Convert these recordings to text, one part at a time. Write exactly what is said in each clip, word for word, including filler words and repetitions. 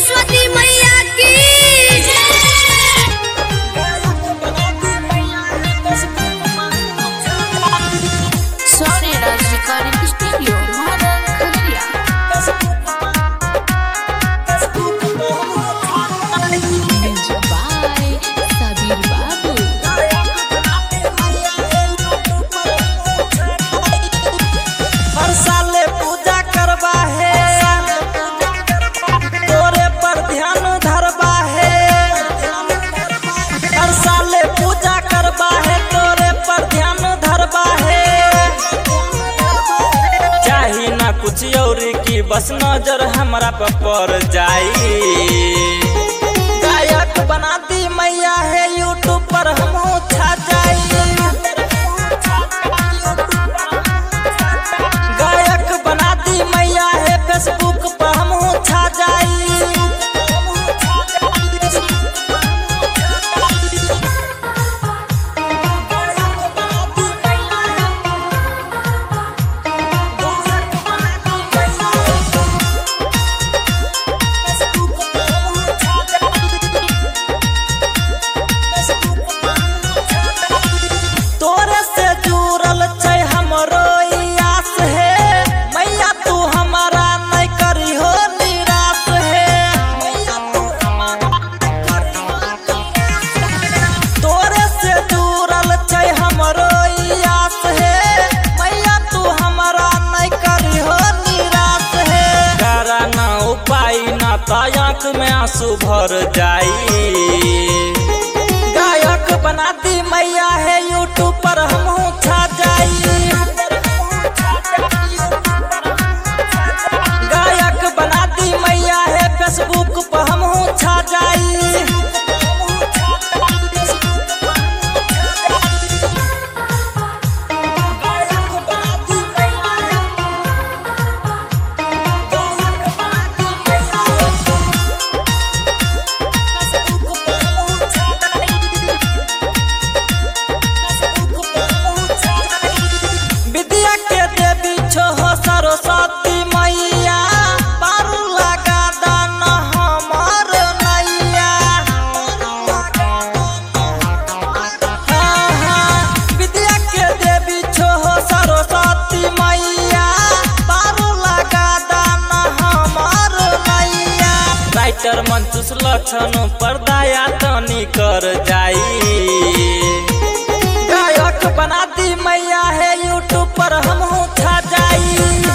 सरस्वती मैया की सॉरी राज recording studio महाराज खगड़िया। म्यूजिक बाय सबीर बाबू। हर साले पूजा करवा है, तोरे पर ध्यान धरवा है। हर साले पूजा करवा है, तोरे पर ध्यान धरवा है। चाही ना कुछ और की बस नजर हमरा पर पड़ जाई। गायक बना दी मैया है, यूट्यूब पर हमहू छा जाई। गायक बना दी मैया है, फेसबुक पर हमहू छा जाई। तोरे से जुड़ल छै हमरो ई आस है, मैया तू हमारा नहीं करी हो निराश है। तोरे से जुड़ल छै हमरो ई आस है, मैया तू हमारा नहीं करी हो निराश है। करा ना उपाय ना तो आँख में आंसू भर जाई। गायक बना दी मैया है, यूट्यूब पर हमहू छा जाई। गायक बना दी मैया है, फेसबुक पर हमहू छा जाई। विद्या के देवी छो हो सरस्वती मैया, पारू लगा दान हमर नैया। हाँ हाँ, विद्या के देवी छो हो सरस्वती मैया, पारू लगा दान हमर नैया। राइटर मंचूस लक्षण पर दया तनी कर जाई। गायक बना दी मैया है, यूट्यूब पर हमहू छा जाई।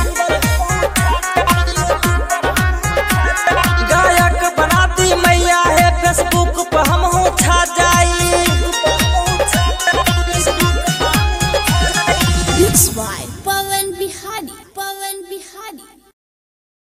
गायक बना दी मैया है, फेसबुक पर हमहू छा जाई। Mixed by Pawan Bihari Pawan Bihari.